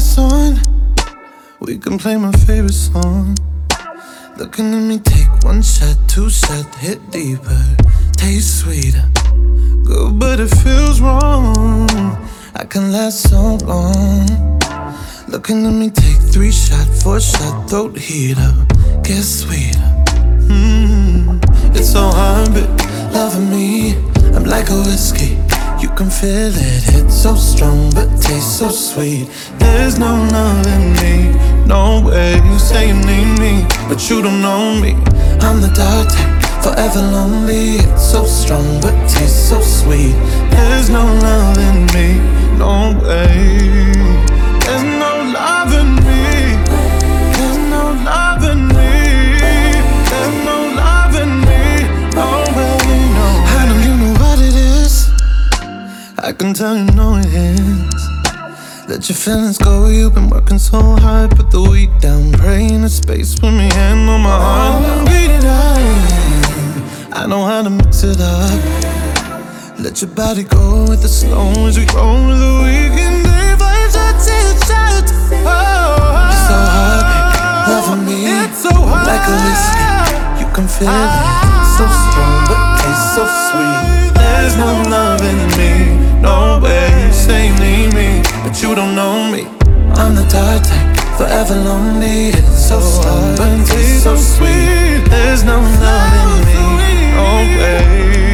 lights on, we can play my favorite song. Looking at me, take one shot, two shot, hit deeper, taste sweeter. Good, but it feels wrong. I can last so long. Looking at me, take three shot, four shot, throat heater, get sweeter. It's so hard, but loving me, I'm like a whiskey. You can feel it, hit so strong, but taste so sweet. There's no love in me, no way. You say you need me, but you don't know me. I'm the dark type, forever lonely. It's so strong, but tastes so sweet. There's no love in me, no way. There's no love in me. There's no love in me. There's no love in me, no way, no way. I know you know what it is, I can tell you know it is. Let your feelings go, you've been working so hard. Put the week down, pray in a space, put me hand on my heart now. Beat it up, I know how to mix it up. Let your body go with the slow as we roll with the weekend. Day by shot, shot. Oh, it's so hard, baby, loving me. It's so hard, like a whiskey. You can feel it, it's so strong, but tastes so sweet. There's no love in me, no way. You say you need me, but you don't know me. I'm the dark type, forever lonely. It's so hard, but tastes so sweet. There's no love in me, no way.